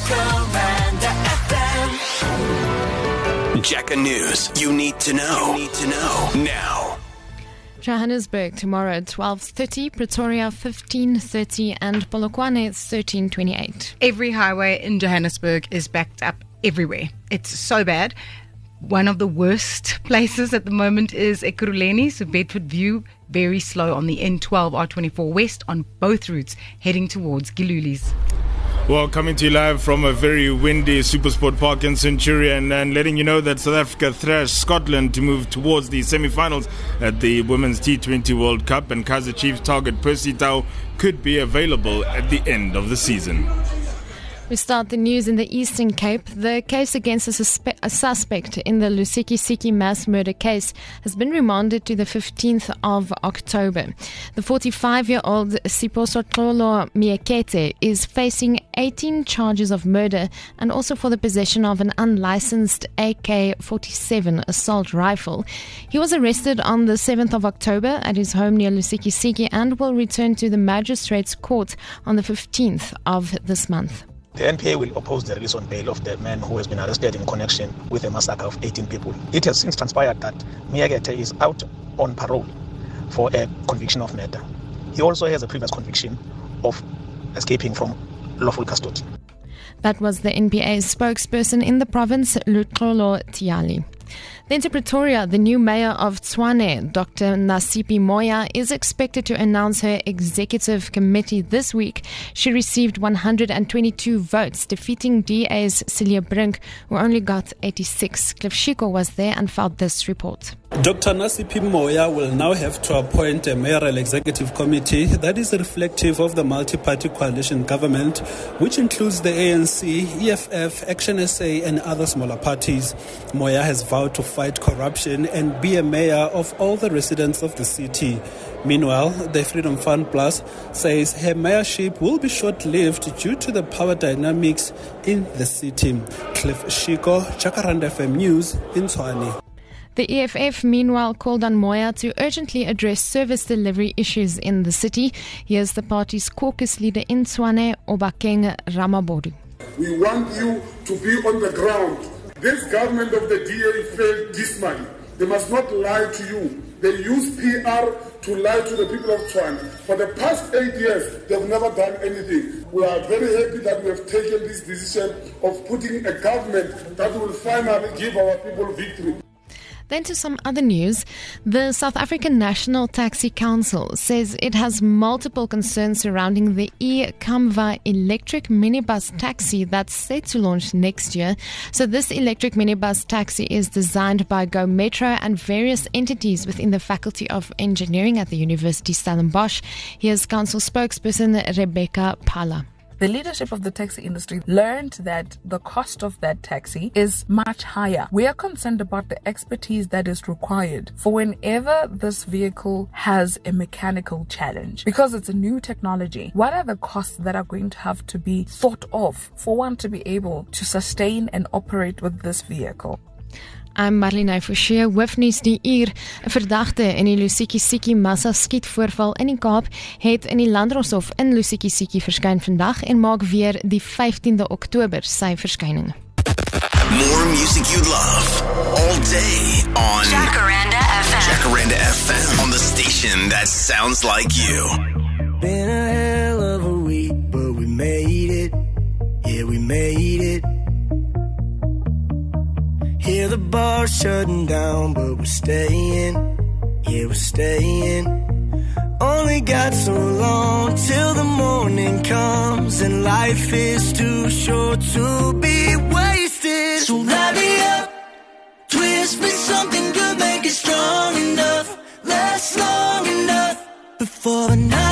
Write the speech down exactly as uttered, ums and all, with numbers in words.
Jacaranda F M. Jacker News. You need to know. You need to know now. Johannesburg tomorrow twelve thirty, Pretoria fifteen thirty, and Polokwane thirteen twenty-eight. Every highway in Johannesburg is backed up everywhere. It's so bad. One of the worst places at the moment is Ekurhuleni, so Bedford View, very slow on the N twelve R twenty-four West on both routes heading towards Giluli's. Well, coming to you live from a very windy Supersport Park in Centurion, and letting you know that South Africa thrashed Scotland to move towards the semi-finals at the Women's T twenty World Cup, and Kaizer Chiefs target Percy Tau could be available at the end of the season. We start the news in the Eastern Cape. The case against a, suspe- a suspect in the Lusikisiki mass murder case has been remanded to the fifteenth of October. The forty-five-year-old Siposotlolo Miekete is facing eighteen charges of murder and also for the possession of an unlicensed A K forty-seven assault rifle. He was arrested on the seventh of October at his home near Lusikisiki and will return to the Magistrates Court on the fifteenth of this month. The N P A will oppose the release on bail of the man who has been arrested in connection with the massacre of eighteen people. It has since transpired that Miekete is out on parole for a conviction of murder. He also has a previous conviction of escaping from lawful custody. That was the N P A's spokesperson in the province, Luxolo Tiali. Then to Pretoria, the new mayor of Tshwane, Doctor Nasipi Moya, is expected to announce her executive committee this week. She received one hundred twenty-two votes, defeating D A's Celia Brink, who only got eighty-six. Cliff Shiko was there and filed this report. Doctor Nasipi Moya will now have to appoint a mayoral executive committee that is reflective of the multi-party coalition government, which includes the A N C, E F F, Action S A and other smaller parties. Moya has vowed to fight corruption and be a mayor of all the residents of the city. Meanwhile, the Freedom Fund Plus says her mayorship will be short-lived due to the power dynamics in the city. Cliff Shiko, Jacaranda F M News in Tshwane. The E F F, meanwhile, called on Moya to urgently address service delivery issues in the city. Here's the party's caucus leader in Tshwane, Obakeng Ramabodu. We want you to be on the ground. This government of the D A failed dismally. They must not lie to you. They use P R to lie to the people of Tshwane. For the past eight years, they've never done anything. We are very happy that we have taken this decision of putting a government that will finally give our people victory. Then to some other news. The South African National Taxi Council says it has multiple concerns surrounding the e-Kamva electric minibus taxi that's set to launch next year. So this electric minibus taxi is designed by Go Metro and various entities within the Faculty of Engineering at the University Stellenbosch. Here's council spokesperson Rebecca Pala. The leadership of the taxi industry learned that the cost of that taxi is much higher. We are concerned about the expertise that is required for whenever this vehicle has a mechanical challenge. Because it's a new technology, what are the costs that are going to have to be thought of for one to be able to sustain and operate with this vehicle? I'm Marlene Forshey, hoofnuus die uur. 'n Verdagte in die Lusikisiki massa skietvoorval in die Kaap het in die Landdroshof in Lusikisiki verskyn vandag en maak weer die vyftiende Oktober sy verskyning. More music you love all day on Jacaranda F M. Jacaranda F M on the station that sounds like you. Been a hell of a week, but we made it. Yeah, we made it. Hear the bar shutting down, but we're staying. Yeah, we're staying. Only got so long till the morning comes, and life is too short to be wasted. So light me up, twist me something good, make it strong enough, last long enough before the night.